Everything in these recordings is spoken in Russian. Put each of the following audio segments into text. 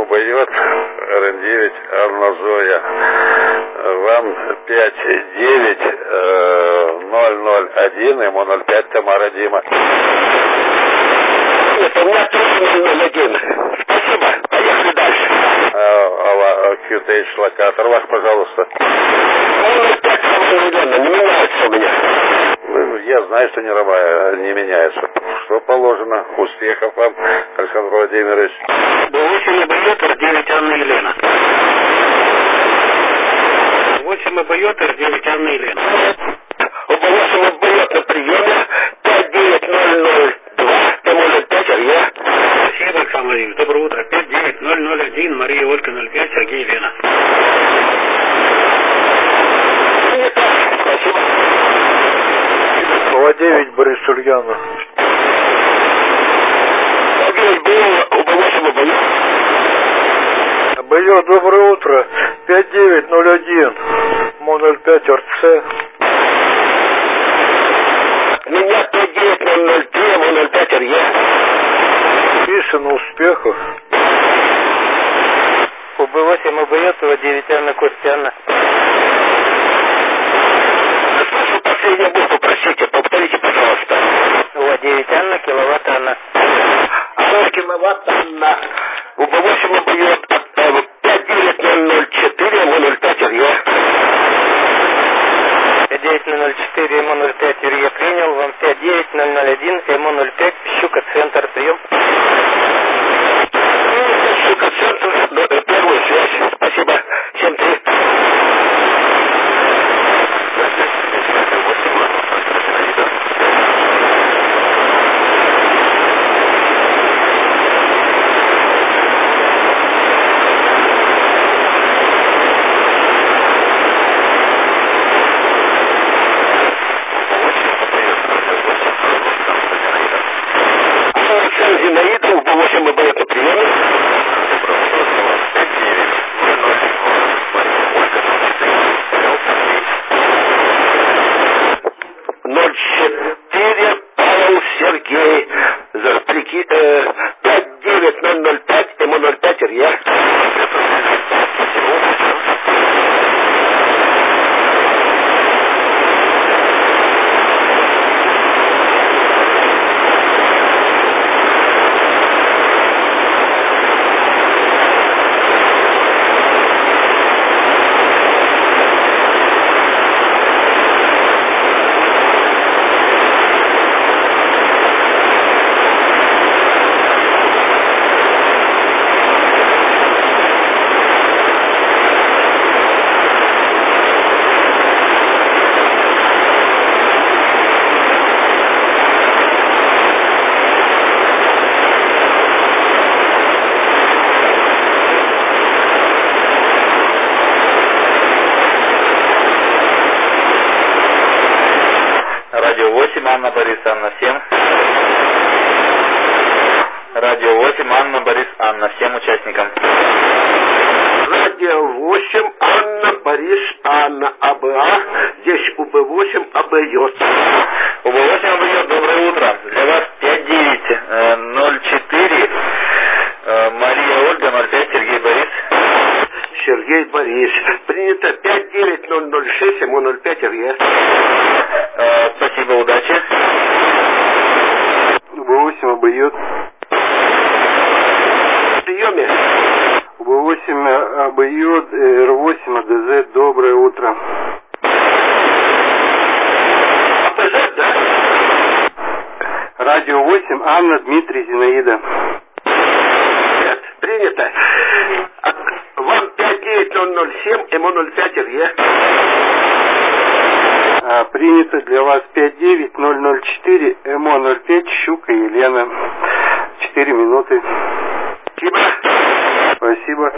убьет РН9 Арнозоя. Вам 59001, ему 05 Тамара Дима. Нет, у меня тоже 001. Спасибо, поехали дальше. QTH локатор ваш, пожалуйста. 05 определенно, не меняется у меня. Я знаю, что не меняется. Что положено. Успехов вам, Александр Владимирович. Б8 Б9 Р9 Анна Елена. 8 Б9 Р9 Анна Елена. Б8 Б9 на приеме 59002 М05 Илья. Спасибо, Александр Владимирович. Доброе утро. 59001 Мария Ольга 05 Сергей Елена. Спасибо. 9 Борис Ульянов. 9 было у Б8 Б9. Б9, доброе утро. 5901 Мо05 РЦ. Меня 59003 Мо05 РЕ. Пишем успехов. У Б8 Б9 9 Анна Костяна. Слышу последнюю букву, простите, повторите, пожалуйста. У9 Анна киловатт Анна. Анна киловатт Анна. У Б8 Б9 59004 Мо05 РЕ. 59004 Мо05 РЕ принял. Вам 59001 Мо05 Щука центр прием. Щука центр, первую связь. Спасибо. 7-3. Зинаида, у Б8 Б9 на приеме. 04 Павел Сергей. 59005 Мо05 РЕ. Радио 8 Анна Борис Анна 7. Радио 8 Анна Борис Анна всем участникам. Радио 8 Анна Борис Анна АБА. Здесь у Б8 АБЙ. У Б8 АБЙ, доброе утро. Для вас 5904 Мария Ольга 05 Сергей Борис. Сергей Борис. Принято 59006 Мо05 РЕ. Спасибо, удачи. Б8 АБЙ. В приеме. Б8 АБЙ Р8 АДЗ, доброе утро. АПЗ, да? Радио 8 Анна Дмитрий Зинаида. Нет, принято. Вам 59007 Мо05 РЕ. Принято для вас 59004 МО05 Щука Елена. 4 минуты. Спасибо. Спасибо.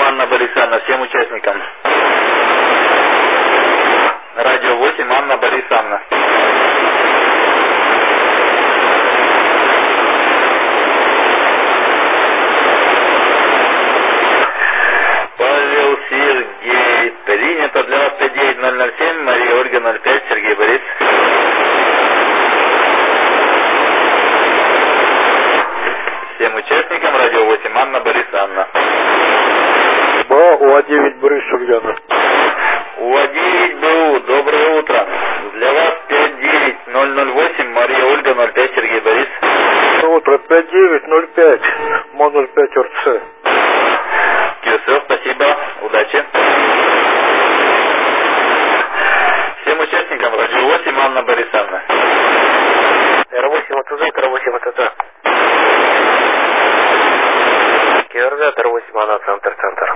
Анна Борисовна, всем участникам. Радио 8, Анна Борисовна. Павел Сергей. Принято для вас 59007, Мария Ольга 05, Сергей Борис. Всем участникам радио 8, Анна Борисовна. УА-9 Борис Ульянов. УА-9 БУ, доброе утро. Для вас 59008, Мария Ольга 05, Сергей Борис. Доброе утро, 5905, МО-05 РЦ. Все, спасибо, удачи. Всем участникам радио 8, Анна Борисовна. Р8 АТЗ, Р8 АТЗ. КРЗ, Р8 Анна, центр.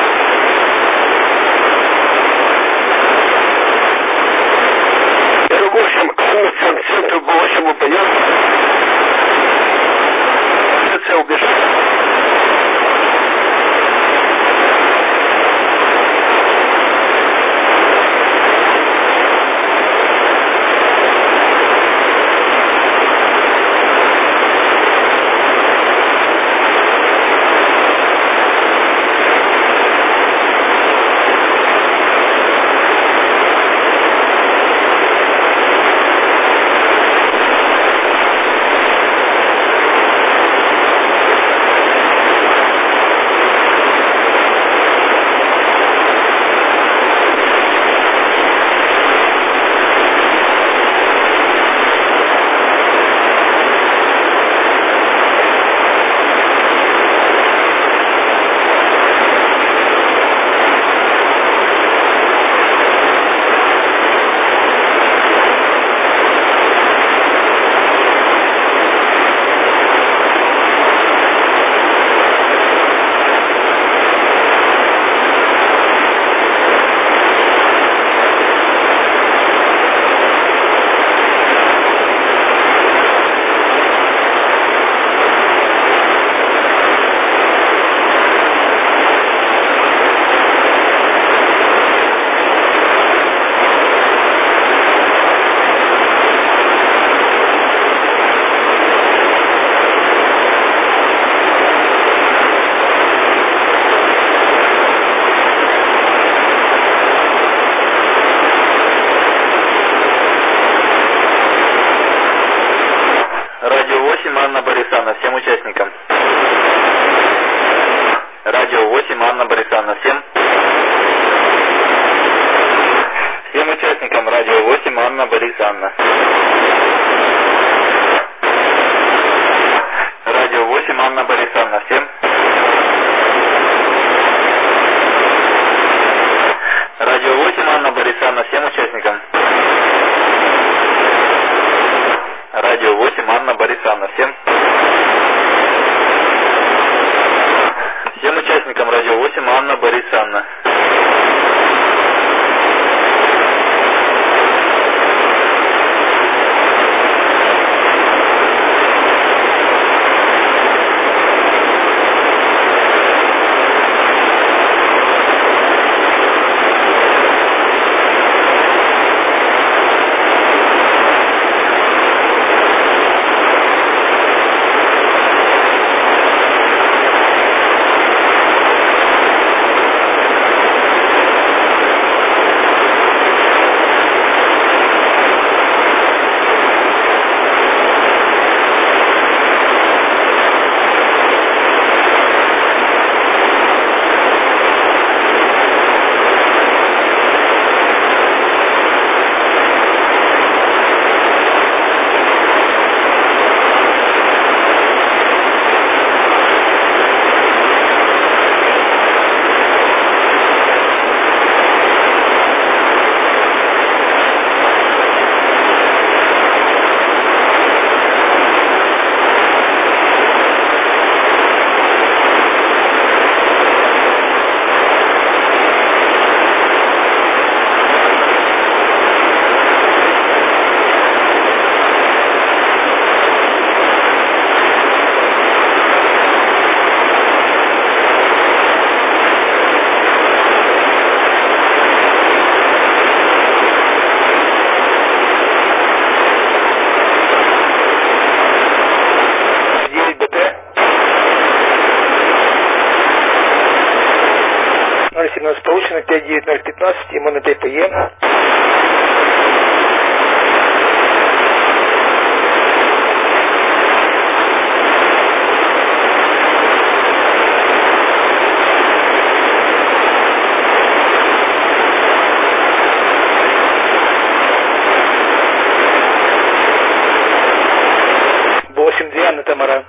Р8 Анна, центр, Б8 УПН. ТЦ убежал. Анна Борисовна, всем участникам. Радио 8, Анна Борисовна, всем. Всем участникам радио 8, Анна Борисовна. Радио 8, Анна Борисовна, всем. Радио 8, Анна Борисовна, всем участникам. Радио 8, Анна Борисовна, всем. Всем участникам радио 8, Анна Борисовна. 059-015, ему 05 ПЕ. Тамара.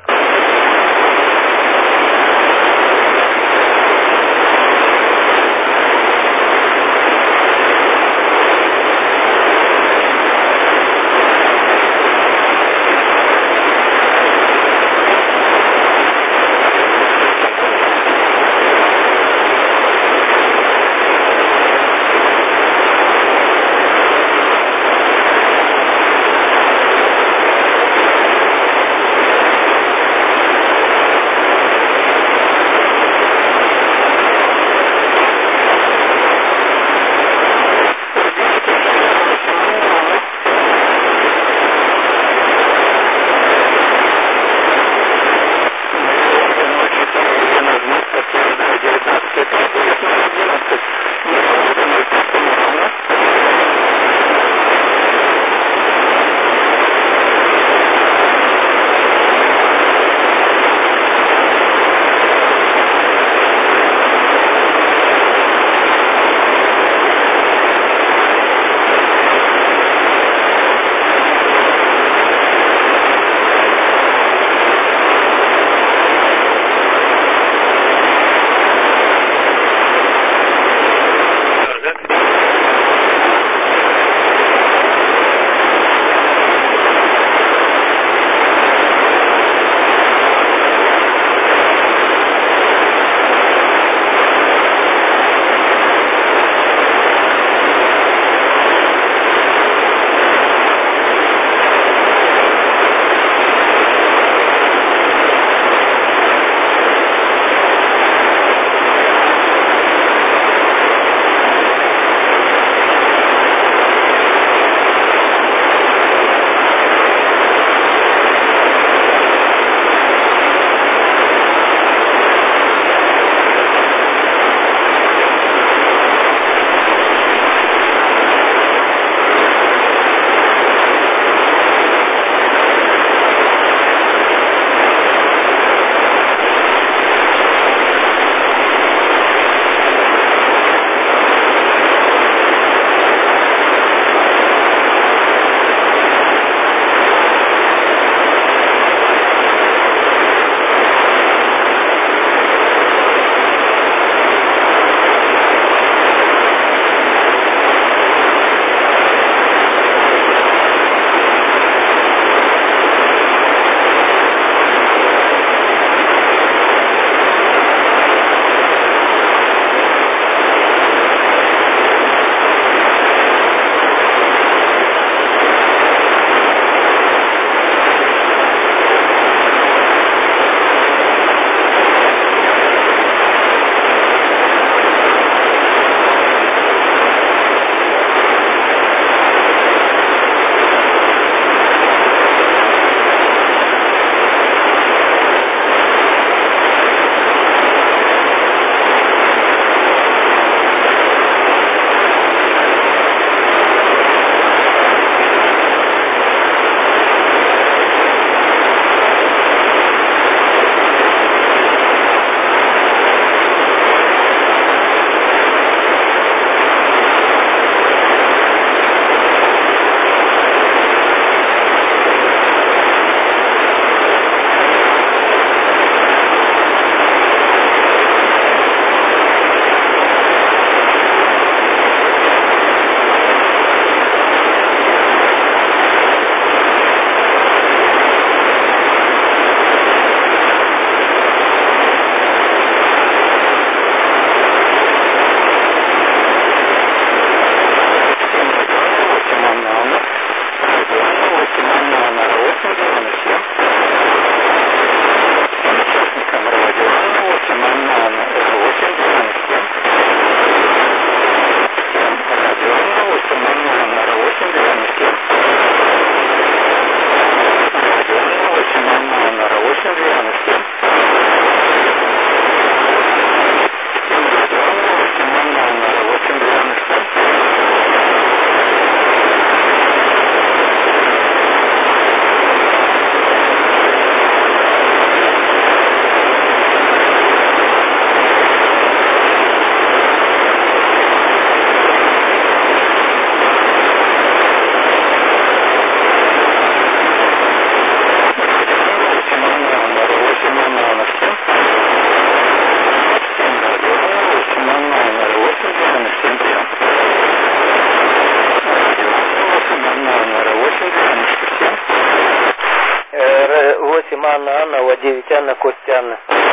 Анна, Анна, О9 Анна, Костя Анна.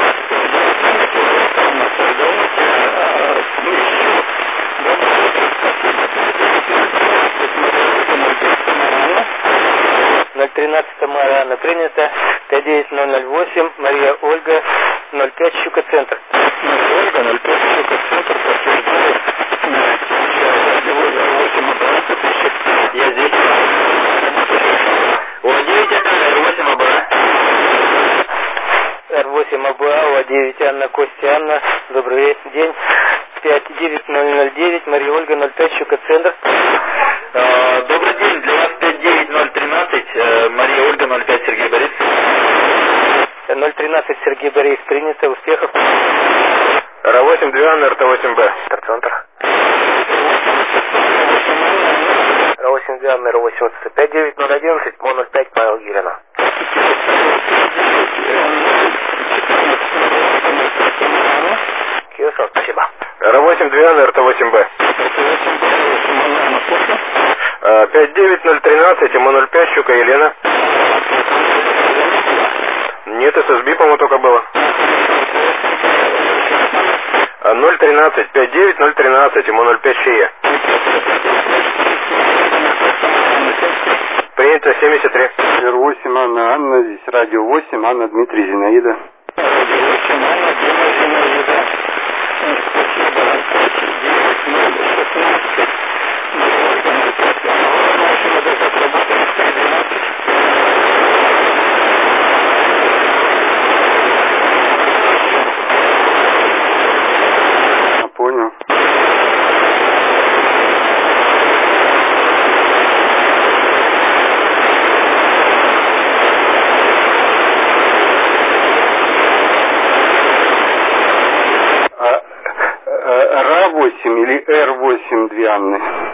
Тамара Анна принята. 59008 Мария Ольга 05 Щука центр. Ольга 05 Щука центр подтверждает. Я здесь. О9 R8 АБА. R8 АБА, О9 Анна, Костя Анна. Добрый день. 59009 Мария Ольга 05 Щука центр. Добрый день, для вас 59013 Мария Ольга 05 Сергей Борис. 013 Сергей Борис принято, успехов. Р8 2 РТ8Б. Центр. Р8 2 Р8 59011 МО05 Павел Елена. Хорошо, спасибо. Р8 2 РТ8Б. 59013 МО05 Щука Елена. Нет, ССБ, по-моему, только было. 013 59013 МО05 Шия. Принято 73. Р8 Анна, Анна, здесь радио 8, Анна, Дмитрий, Зинаида. Понял. Ра8 или Р8 две Анны?